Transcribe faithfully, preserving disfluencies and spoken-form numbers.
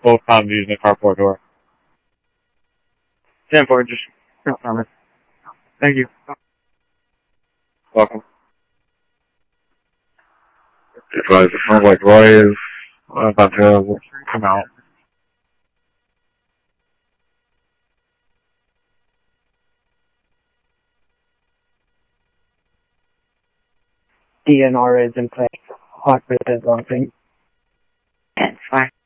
both times using the carport door. ten four, just promise. Thank you. Welcome. Advise the front like Roy is about to come out. D N R is in place. Hawk is launching. Ten four.